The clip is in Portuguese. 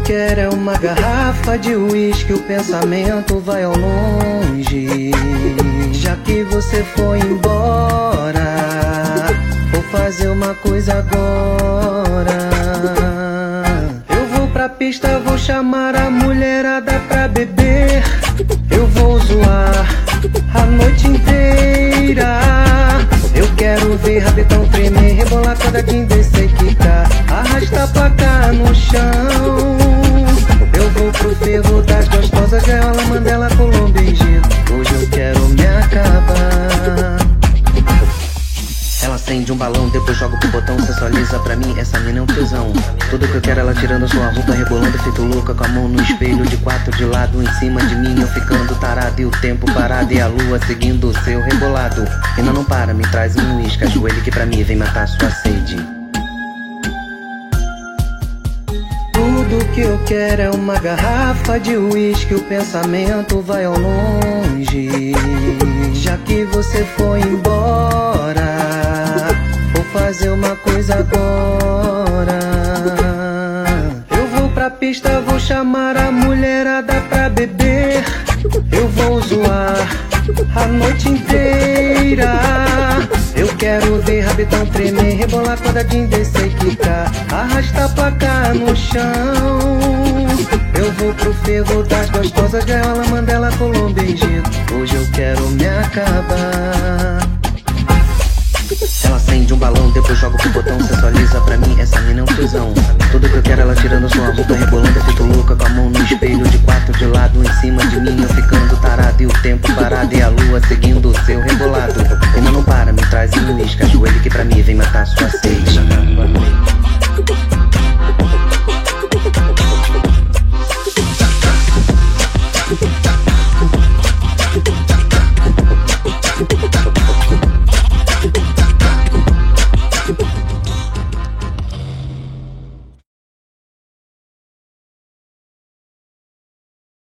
quero é uma garrafa de uísque, o pensamento vai ao longe. Já que você foi embora, vou fazer uma coisa agora. Eu vou pra pista, vou chamar a mulherada pra beber. Eu vou zoar a noite inteira. Eu quero ver rabetão tremer, rebolar quadradinho, descer, quicar, arrasta a placa no chão. Eu vou pro fervo das gostosas, Gaiola, Mandela, Colômbia, Egito. Hoje eu quero me acabar. Ela acende um balão, depois joga pro botão, sensualiza pra mim, essa mina é um tesão. Tudo que eu quero ela tirando sua roupa, rebolando, feito louca, com a mão no espelho, de quatro de lado, em cima de mim, eu ficando tarado, e o tempo parado, e a lua seguindo o seu rebolado. Ainda não para, me traz um uísque, ajoelhe que pra mim vem matar sua sede. Tudo que eu quero é uma garrafa de uísque, o pensamento vai ao longe. Já que você foi embora, vou fazer uma coisa agora. Eu vou pra pista, vou chamar a mulherada pra beber. Eu vou zoar a noite inteira. Eu quero ver rabetão tremer, rebolar quadradinho, descer, quicar, arrasta a placa no chão. Eu vou pro fervo das gostosas, Gaiola, Mandela, Colômbia, Egito. Hoje eu quero me acabar. Ela acende um balão, depois joga pro botão, sensualiza pra mim, essa mina é um tesão. Tudo que eu quero ela tirando sua roupa, rebolando, feito louca, com a mão no espelho, de quatro de lado, em cima de mim, eu ficando tarado, e o tempo parado, e a lua seguindo o seu rebolado. Ainda não para, me traz um uísque, ajoelhe que pra mim vem matar sua sede.